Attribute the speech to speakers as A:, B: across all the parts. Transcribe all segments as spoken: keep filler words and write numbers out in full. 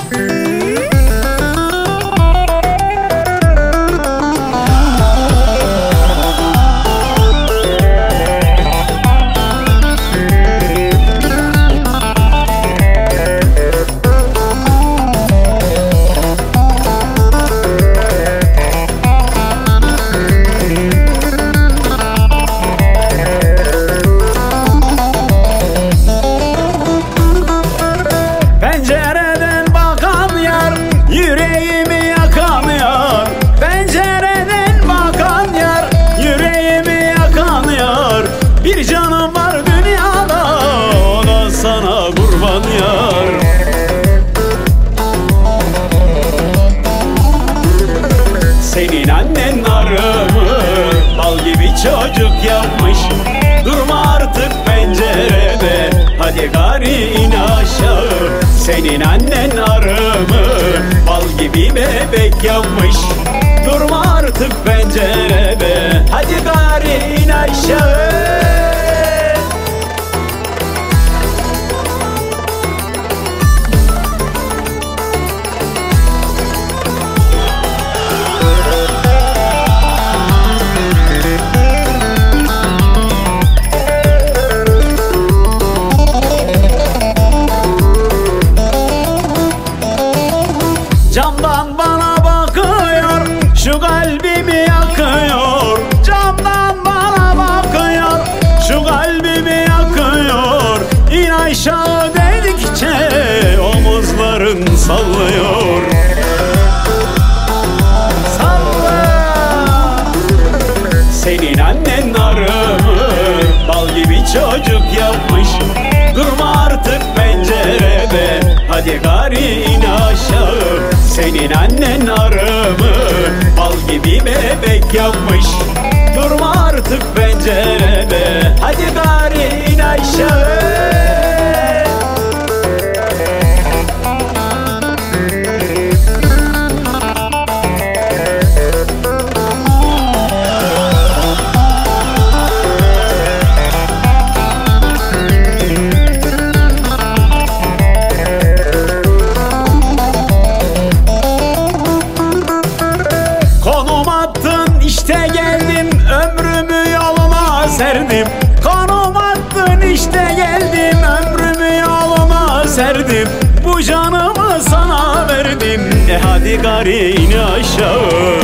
A: Pencereden bakan yar, yüreğimi yakan yar. Pencereden bakan yar, yüreğimi yakan yar. Bir canım var dünyada, o da sana kurban yar. Senin annen arımı bal gibi çocuk yapmış. Durma artık pencerede, hadi gari in aşağı. Senin annen arımı bal gibi bebek yapmış. Durma artık pencerede, hadi gari in aşağı. Camdan bana bakıyor, şu kalbimi yakıyor. Camdan bana bakıyor, şu kalbimi yakıyor. İn aşağı dedikçe omuzların sallıyor. Salla. Senin annen arımı bal gibi çocuk yapmış. Durma artık pencerede, hadi gari in aşağı. Senin annen arımı bal gibi bebek yapmış. Durma artık pencerede, hadi gari in aşağı. İşte geldim, ömrümü yoluna serdim. Konum attın, işte geldim, ömrümü yoluna serdim. Bu canımı sana verdim, e hadi gari in aşağı.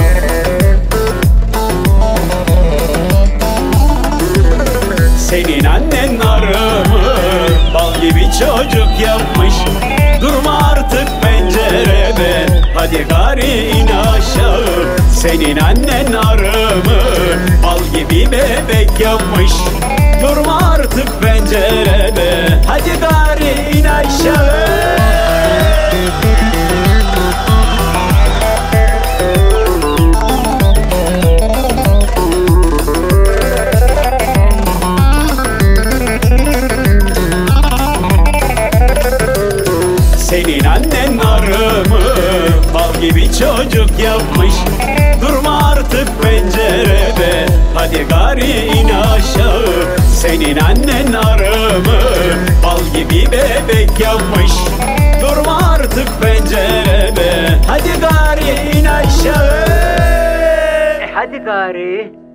A: Senin annen arımı bal gibi çocuk yapmış. Durma artık pencerede, hadi gari in aşağı. Senin annen arımı bal gibi bebek yapmış. Durma artık pencerede, hadi gari in aşağı. Senin annen arımı bal gibi çocuk yapmış. Durma artık pencerede, hadi gari in aşağı. Senin annen arımı bal gibi bebek yapmış. Durma artık pencerede, hadi gari in aşağı.
B: E hadi gari.